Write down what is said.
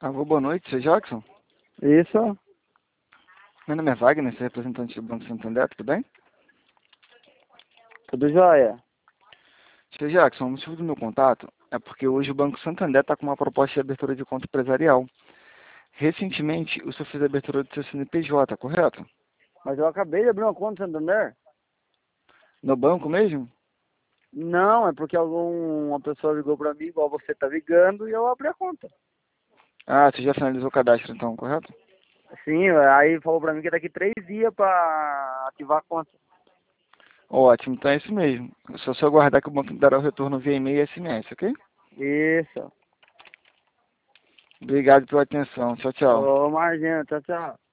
Alô, boa noite, seu Jackson? Isso, Meu nome é Wagner, sou representante do Banco Santander, tudo bem? tudo jóia. Seu Jackson, o motivo do meu contato é porque hoje o Banco Santander está com uma proposta de abertura de conta empresarial. Recentemente, o senhor fez a abertura do seu CNPJ, correto? Mas eu acabei de abrir uma conta no Santander. No banco mesmo? Não, é porque uma pessoa ligou pra mim, igual você tá ligando, e eu abri a conta. Ah, você já finalizou o cadastro então, correto? Sim, aí falou pra mim que daqui 3 dias pra ativar a conta. Ótimo, então é isso mesmo. Só aguardar que o banco dará o retorno via e-mail e SMS, ok? Isso. Obrigado pela atenção. Tchau, tchau. Ô, Margento, tchau, tchau.